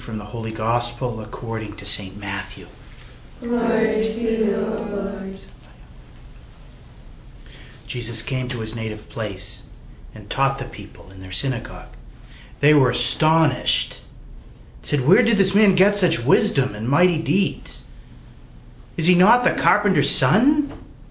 from the Holy Gospel according to St. Matthew. Glory to you, O Lord. Jesus came to his native place and taught the people in their synagogue. They were astonished. Said, "Where did this man get such wisdom and mighty deeds? Is he not the carpenter's son?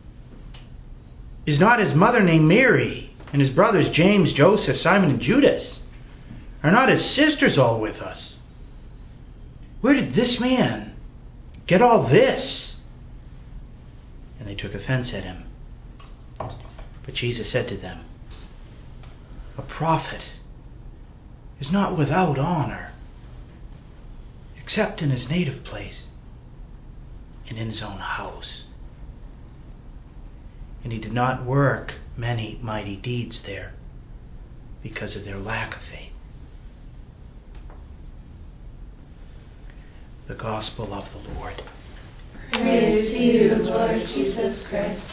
Is not his mother named Mary, and his brothers James, Joseph, Simon, and Judas? Are not his sisters all with us? Where did this man get all this?" And they took offense at him. But Jesus said to them, "A prophet is not without honor, except in his native place and in his own house." And he did not work many mighty deeds there because of their lack of faith. The Gospel of the Lord. Praise to you, Lord Jesus Christ.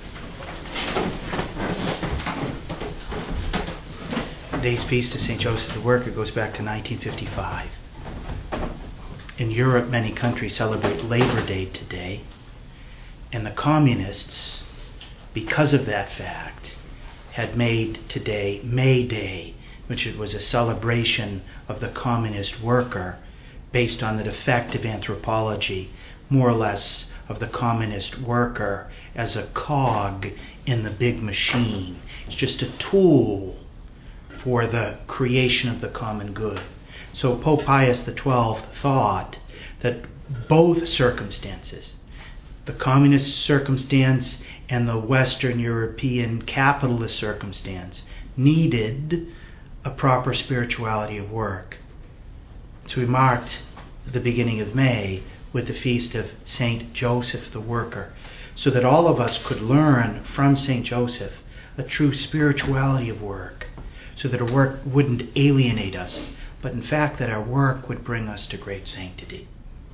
Today's feast of St. Joseph the Worker goes back to 1955. In Europe, many countries celebrate Labor Day today, and the communists, because of that fact, had made today May Day, which was a celebration of the communist worker based on the defective anthropology, more or less, of the communist worker as a cog in the big machine. It's just a tool for the creation of the common good. So Pope Pius XII thought that both circumstances, the communist circumstance and the Western European capitalist circumstance, needed a proper spirituality of work. So we marked the beginning of May with the feast of St. Joseph the Worker, so that all of us could learn from St. Joseph a true spirituality of work, so that our work wouldn't alienate us, but in fact that our work would bring us to great sanctity.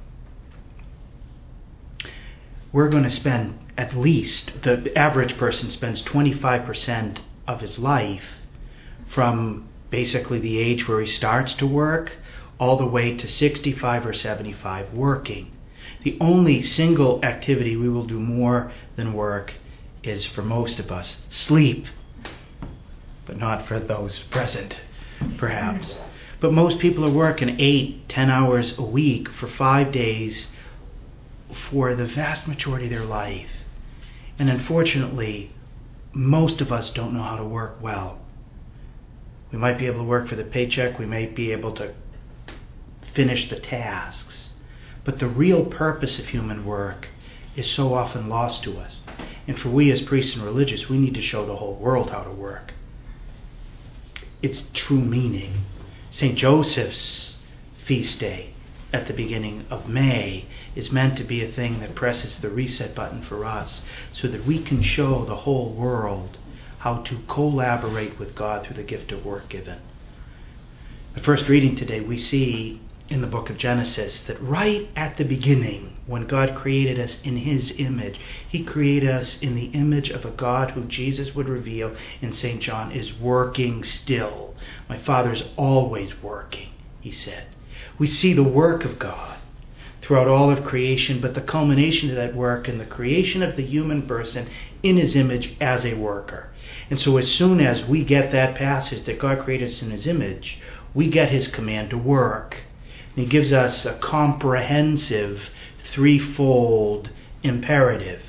We're going to spend at least, the average person spends 25% of his life from basically the age where he starts to work all the way to 65 or 75 working. The only single activity we will do more than work is, for most of us, sleep. But not for those present, perhaps. But most people are working 8-10 hours a week for 5 days for the vast majority of their life. And unfortunately, most of us don't know how to work well. We might be able to work for the paycheck, we might be able to finish the tasks, but the real purpose of human work is so often lost to us. And for we as priests and religious, we need to show the whole world how to work. Its true meaning. St. Joseph's feast day at the beginning of May is meant to be a thing that presses the reset button for us so that we can show the whole world how to collaborate with God through the gift of work given. The first reading today, we see in the book of Genesis that right at the beginning, when God created us in His image, He created us in the image of a God who Jesus would reveal in St. John is working still. My Father is always working, He said. We see the work of God throughout all of creation, but the culmination of that work in the creation of the human person in His image as a worker. And so as soon as we get that passage that God created us in His image, we get His command to work. And He gives us a comprehensive, threefold imperative.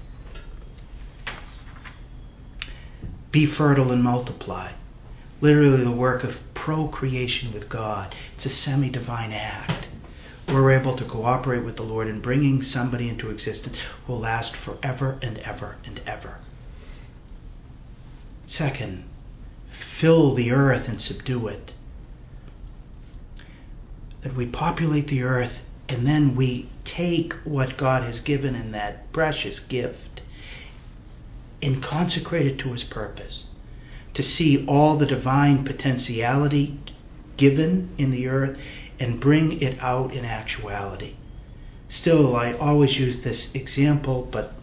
Be fertile and multiply. Literally the work of procreation with God. It's a semi-divine act. We're able to cooperate with the Lord in bringing somebody into existence who will last forever and ever and ever. Second, fill the earth and subdue it. That we populate the earth and then we take what God has given in that precious gift and consecrate it to His purpose. To see all the divine potentiality given in the earth and bring it out in actuality. Still, I always use this example, but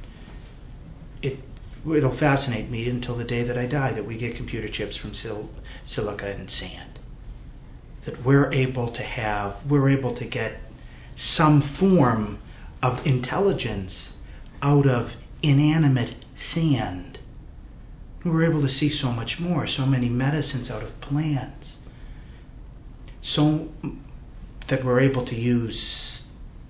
it'll fascinate me until the day that I die, that we get computer chips from silica and sand. that we're able to get some form of intelligence out of inanimate sand. We're able to see so much more, so many medicines out of plants, so that we're able to use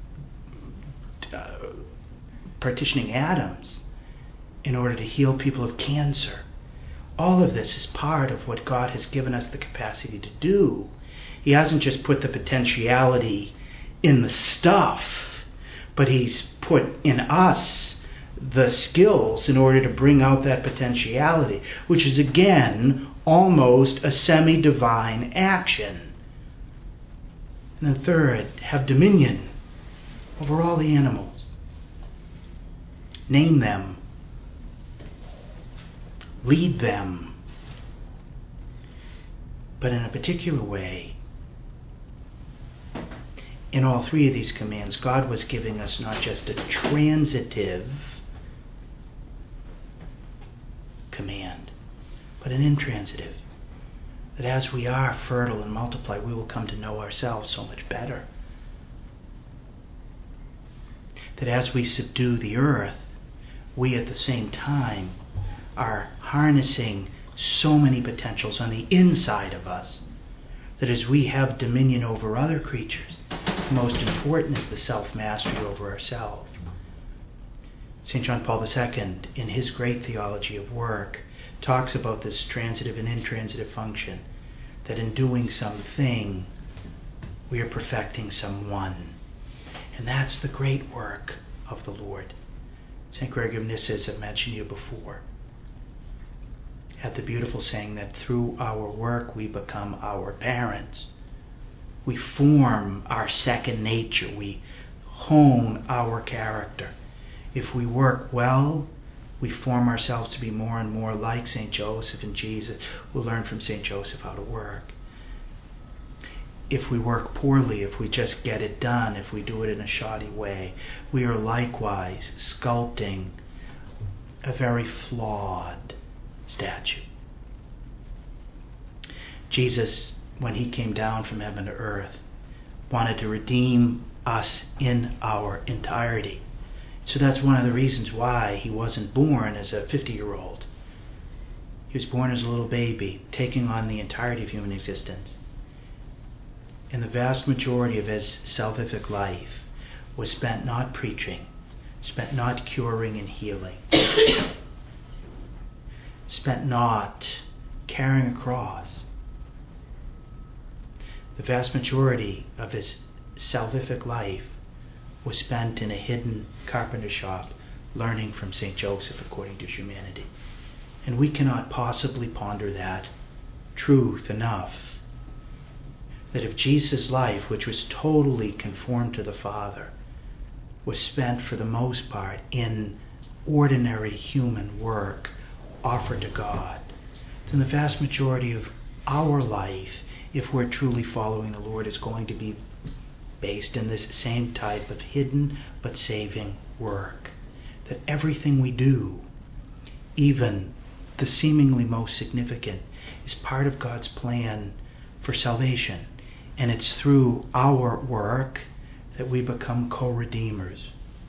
partitioning atoms in order to heal people of cancer. All of this is part of what God has given us the capacity to do. He hasn't just put the potentiality in the stuff, but He's put in us the skills in order to bring out that potentiality, which is again almost a semi-divine action. And then third, have dominion over all the animals. Name them. Lead them. But in a particular way, in all three of these commands, God was giving us not just a transitive command, but an intransitive. That as we are fertile and multiply, we will come to know ourselves so much better. That as we subdue the earth, we at the same time are harnessing so many potentials on the inside of us, that as we have dominion over other creatures, the most important is the self-mastery over ourselves. St. John Paul II, in his great theology of work, talks about this transitive and intransitive function, that in doing something, we are perfecting someone. And that's the great work of the Lord. St. Gregory of Nyssa, as I've mentioned to you before, had the beautiful saying that through our work we become our parents. We form our second nature. We hone our character. If we work well, we form ourselves to be more and more like St. Joseph and Jesus. We'll learn from St. Joseph how to work. If we work poorly, if we just get it done, if we do it in a shoddy way, we are likewise sculpting a very flawed statue. Jesus, when He came down from heaven to earth, wanted to redeem us in our entirety. So that's one of the reasons why He wasn't born as a 50-year-old. He was born as a little baby, taking on the entirety of human existence. And the vast majority of His salvific life was spent not preaching, spent not curing and healing, spent not carrying a cross. The vast majority of His salvific life was spent in a hidden carpenter shop, learning from St. Joseph according to humanity. And we cannot possibly ponder that truth enough, that if Jesus' life, which was totally conformed to the Father, was spent for the most part in ordinary human work offered to God, then the vast majority of our life, if we're truly following the Lord, is going to be based in this same type of hidden but saving work. That everything we do, even the seemingly most significant, is part of God's plan for salvation. And it's through our work that we become co-redeemers.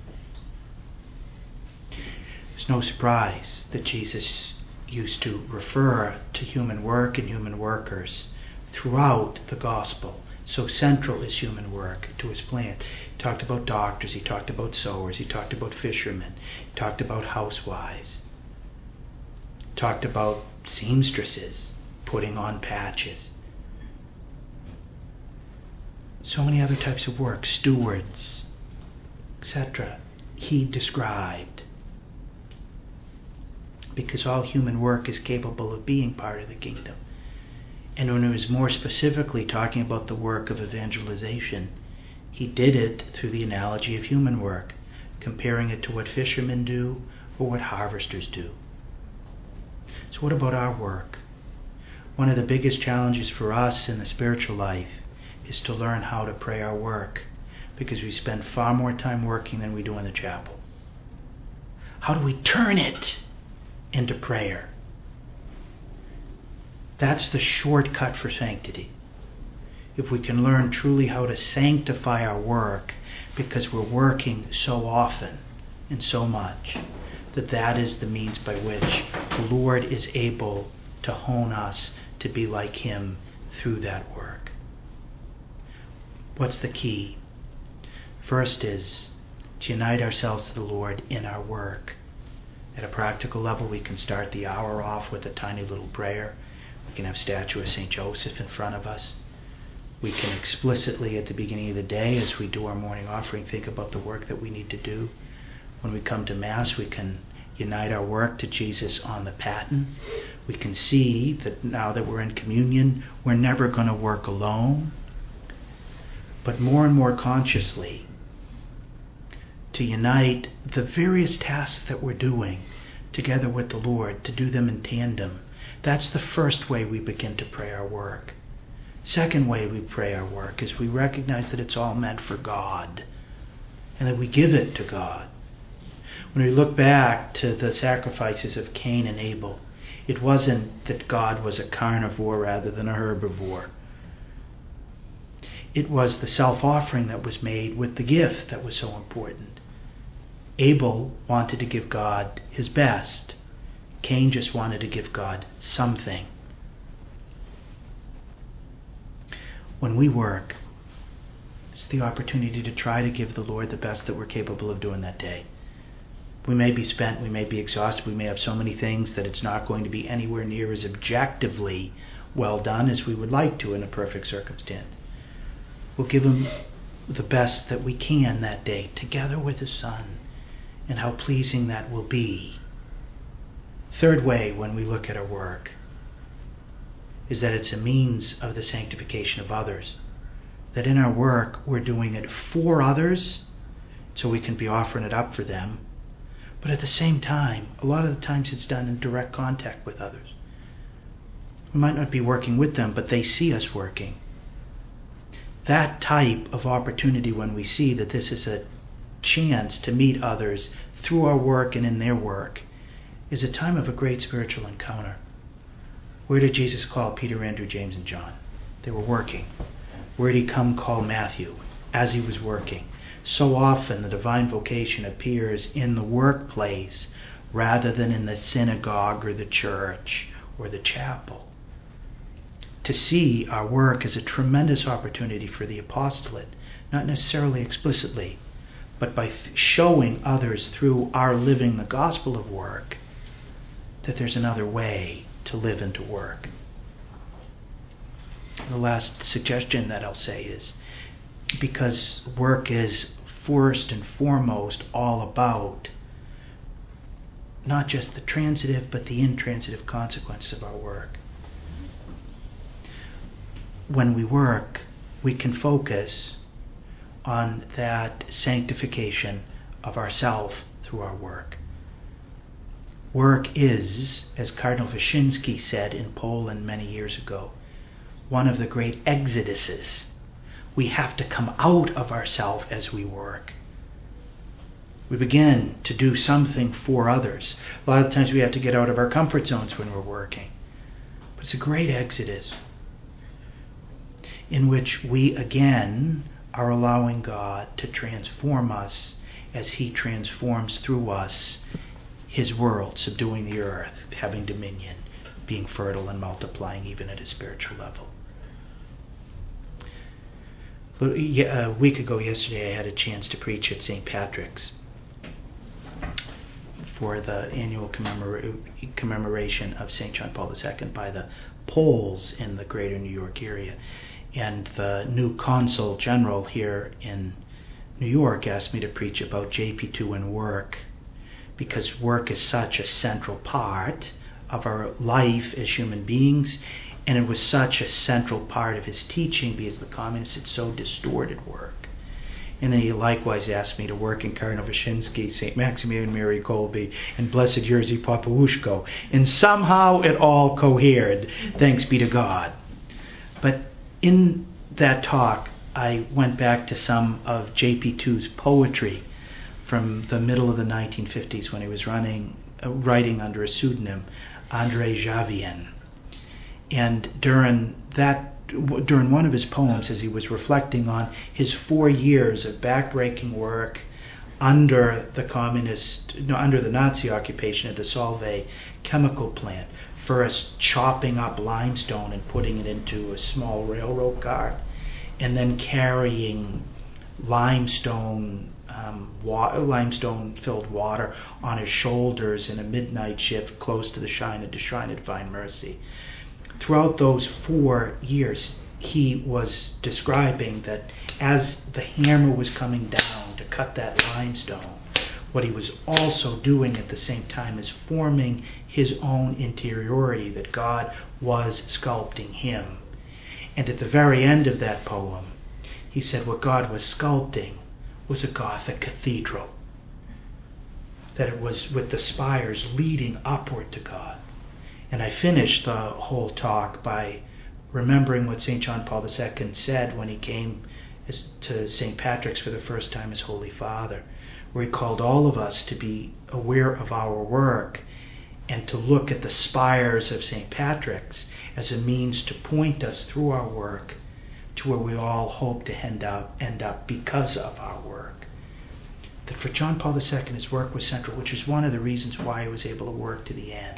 It's no surprise that Jesus used to refer to human work and human workers throughout the gospel. So central is human work to His plan. He talked about doctors, He talked about sowers, He talked about fishermen, He talked about housewives, He talked about seamstresses putting on patches. So many other types of work, stewards, etc. He described, because all human work is capable of being part of the kingdom. And when He was more specifically talking about the work of evangelization, He did it through the analogy of human work, comparing it to what fishermen do or what harvesters do. So what about our work? One of the biggest challenges for us in the spiritual life is to learn how to pray our work, because we spend far more time working than we do in the chapel. How do we turn it into prayer? That's the shortcut for sanctity. if we can learn truly how to sanctify our work, because we're working so often and so much, that is the means by which the Lord is able to hone us to be like Him through that work. What's the key? First is to unite ourselves to the Lord in our work. At a practical level, we can start the hour off with a tiny little prayer. We can have a statue of St. Joseph in front of us. We can explicitly at the beginning of the day, as we do our morning offering, think about the work that we need to do. When we come to Mass, we can unite our work to Jesus on the paten. We can see that now that we're in communion, we're never going to work alone, but more and more consciously to unite the various tasks that we're doing together with the Lord, to do them in tandem. That's the first way we begin to pray our work. Second way we pray our work is we recognize that it's all meant for God and that we give it to God. When we look back to the sacrifices of Cain and Abel, it wasn't that God was a carnivore rather than a herbivore. It was the self-offering that was made with the gift that was so important. Abel wanted to give God his best. Cain just wanted to give God something. When we work, it's the opportunity to try to give the Lord the best that we're capable of doing that day. We may be spent, we may be exhausted, we may have so many things that it's not going to be anywhere near as objectively well done as we would like to in a perfect circumstance. We'll give Him the best that we can that day, together with His Son, and how pleasing that will be. Third way, when we look at our work, is that it's a means of the sanctification of others. That in our work, we're doing it for others, so we can be offering it up for them. But at the same time, a lot of the times it's done in direct contact with others. We might not be working with them, but they see us working. That type of opportunity, when we see that this is a chance to meet others through our work and in their work, is a time of a great spiritual encounter. Where did Jesus call Peter, Andrew, James, and John? They were working. Where did He come call Matthew? As he was working. So often the divine vocation appears in the workplace rather than in the synagogue or the church or the chapel. To see our work as a tremendous opportunity for the apostolate, not necessarily explicitly, but by showing others through our living the gospel of work that there's another way to live and to work. The last suggestion that I'll say is, because work is first and foremost all about not just the transitive but the intransitive consequences of our work. When we work, we can focus on that sanctification of ourself through our work. Work is, as Cardinal Wyszynski said in Poland many years ago, one of the great exoduses. We have to come out of ourselves as we work. We begin to do something for others. A lot of times we have to get out of our comfort zones when we're working. But it's a great exodus in which we again are allowing God to transform us as He transforms through us His world, subduing the earth, having dominion, being fertile and multiplying even at a spiritual level. A week ago yesterday I had a chance to preach at St. Patrick's for the annual commemoration of St. John Paul II by the Poles in the greater New York area. And the new consul general here in New York asked me to preach about JP2 and work, because work is such a central part of our life as human beings, and it was such a central part of his teaching because the communists had so distorted work. And then he likewise asked me to work in Cardinal Wyszynski, St. Maximilian Mary Kolbe, and Blessed Jerzy Popłuszko. And somehow it all cohered, thanks be to God. But in that talk, I went back to some of JP2's poetry from the middle of the 1950s when he was writing under a pseudonym, André Javien. And during that during one of his poems, as he was reflecting on his 4 years of backbreaking work under the Nazi occupation at the Solvay chemical plant, first chopping up limestone and putting it into a small railroad cart, and then carrying limestone-filled water on his shoulders in a midnight shift close to the shrine of Divine Mercy. Throughout those 4 years, he was describing that as the hammer was coming down to cut that limestone, what he was also doing at the same time is forming his own interiority, that God was sculpting him. And at the very end of that poem, he said what God was sculpting was a Gothic cathedral, that it was with the spires leading upward to God. And I finished the whole talk by remembering what St. John Paul II said when he came to St. Patrick's for the first time as Holy Father, where he called all of us to be aware of our work and to look at the spires of St. Patrick's as a means to point us through our work to where we all hope to end up because of our work. That for John Paul II, his work was central, which is one of the reasons why he was able to work to the end.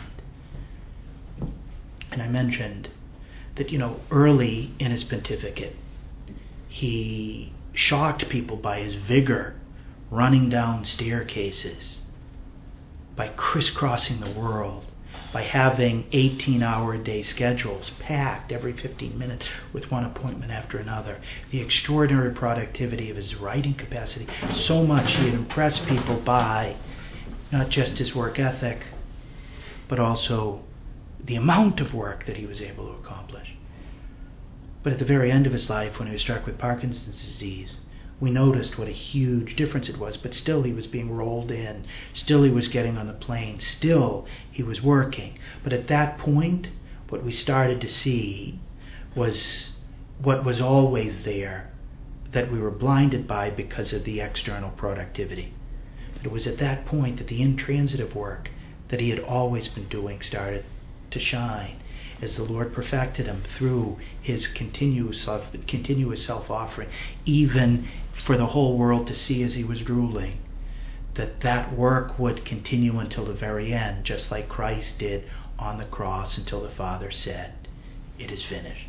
And I mentioned that, early in his pontificate, he shocked people by his vigor running down staircases, by crisscrossing the world, by having 18-hour-a-day schedules packed every 15 minutes with one appointment after another. The extraordinary productivity of his writing capacity, so much he had impressed people by not just his work ethic, but also the amount of work that he was able to accomplish. But at the very end of his life, when he was struck with Parkinson's disease, we noticed what a huge difference it was, but still he was being rolled in, still he was getting on the plane, still he was working. But at that point, what we started to see was what was always there, that we were blinded by because of the external productivity. It was at that point that the intransitive work that he had always been doing started to shine, as the Lord perfected him through his continuous self-offering, even for the whole world to see as he was drooling, that work would continue until the very end, just like Christ did on the cross until the Father said, "It is finished."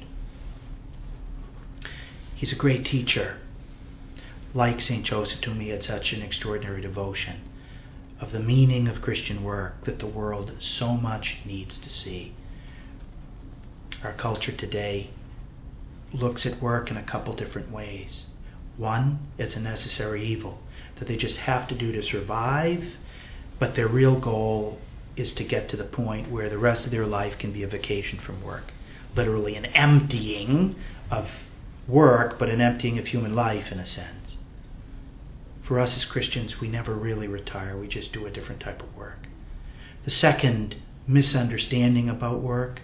He's a great teacher. Like St. Joseph, to whom he had such an extraordinary devotion of the meaning of Christian work that the world so much needs to see. Our culture today looks at work in a couple different ways. One, it's a necessary evil that they just have to do to survive, but their real goal is to get to the point where the rest of their life can be a vacation from work. Literally an emptying of work, but an emptying of human life in a sense. For us as Christians, we never really retire. We just do a different type of work. The second misunderstanding about work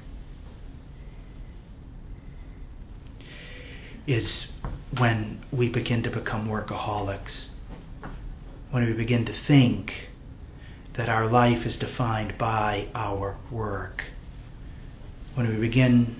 is when we begin to become workaholics, when we begin to think that our life is defined by our work, when we begin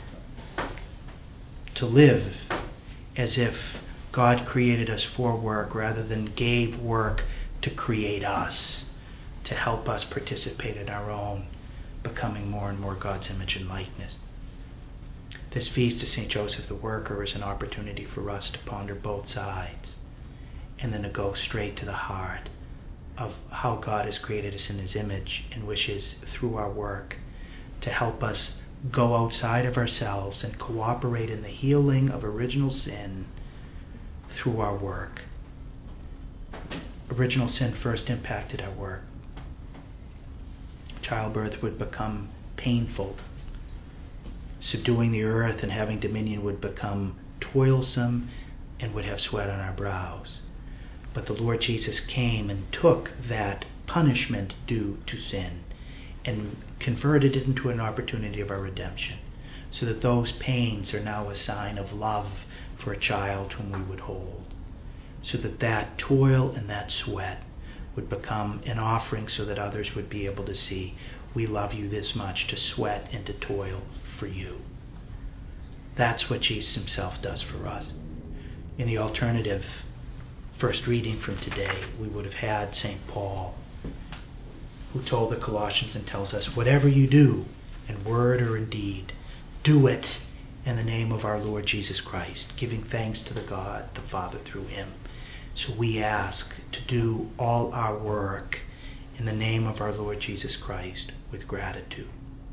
to live as if God created us for work rather than gave work to create us, to help us participate in our own becoming more and more God's image and likeness. This feast of St. Joseph the Worker is an opportunity for us to ponder both sides and then to go straight to the heart of how God has created us in his image and wishes through our work to help us go outside of ourselves and cooperate in the healing of original sin through our work. Original sin first impacted our work. Childbirth would become painful. Subduing the earth and having dominion would become toilsome and would have sweat on our brows. But the Lord Jesus came and took that punishment due to sin and converted it into an opportunity of our redemption, so that those pains are now a sign of love for a child whom we would hold, so that that toil and that sweat would become an offering so that others would be able to see we love you this much to sweat and to toil for you. That's what Jesus himself does for us. In the alternative first reading from today, we would have had St. Paul, who told the Colossians and tells us, whatever you do, in word or in deed, do it in the name of our Lord Jesus Christ, giving thanks to the God, the Father, through him. So we ask to do all our work in the name of our Lord Jesus Christ with gratitude.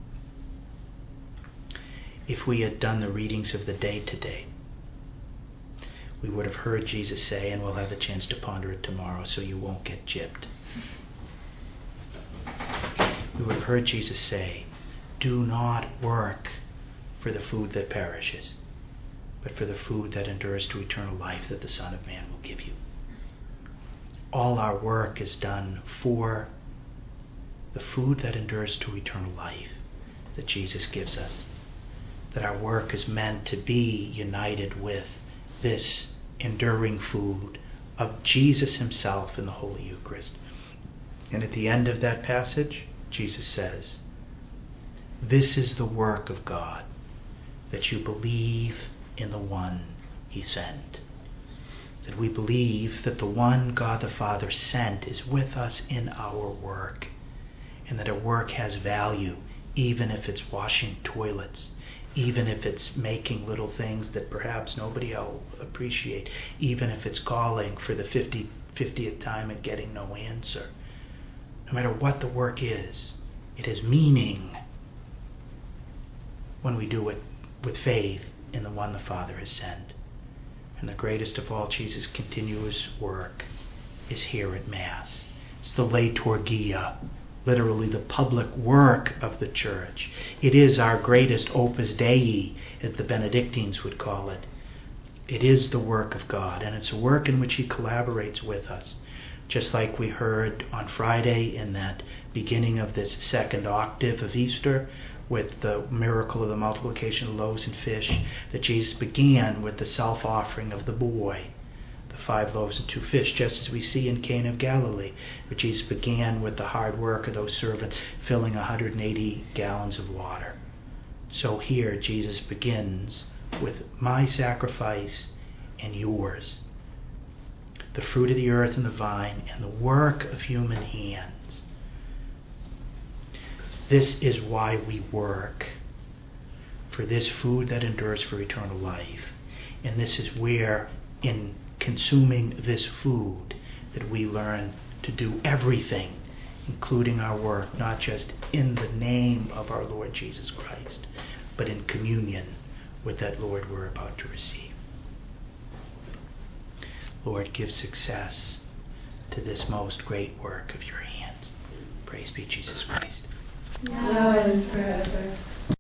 If we had done the readings of the day today, we would have heard Jesus say, and we'll have a chance to ponder it tomorrow so you won't get gypped. We would have heard Jesus say, do not work for the food that perishes, but for the food that endures to eternal life that the Son of Man will give you. All our work is done for the food that endures to eternal life that Jesus gives us. That our work is meant to be united with this enduring food of Jesus himself in the Holy Eucharist. And at the end of that passage, Jesus says, this is the work of God, that you believe in the one he sent. That we believe that the one God the Father sent is with us in our work, and that our work has value, even if it's washing toilets, even if it's making little things that perhaps nobody else appreciate, even if it's calling for the 50th time and getting no answer. No matter what the work is, it has meaning when we do it with faith in the one the Father has sent. And the greatest of all Jesus' continuous work is here at Mass. It's the liturgia, literally the public work of the Church. It is our greatest opus Dei, as the Benedictines would call it. It is the work of God, and it's a work in which he collaborates with us. Just like we heard on Friday in that beginning of this second octave of Easter, with the miracle of the multiplication of loaves and fish, that Jesus began with the self-offering of the boy, the 5 loaves and 2 fish, just as we see in Cana of Galilee, where Jesus began with the hard work of those servants filling 180 gallons of water. So here Jesus begins with my sacrifice and yours, the fruit of the earth and the vine, and the work of human hands. This is why we work, for this food that endures for eternal life. And this is where, in consuming this food, that we learn to do everything, including our work, not just in the name of our Lord Jesus Christ, but in communion with that Lord we're about to receive. Lord, give success to this most great work of your hands. Praise be Jesus Christ. Now and forever.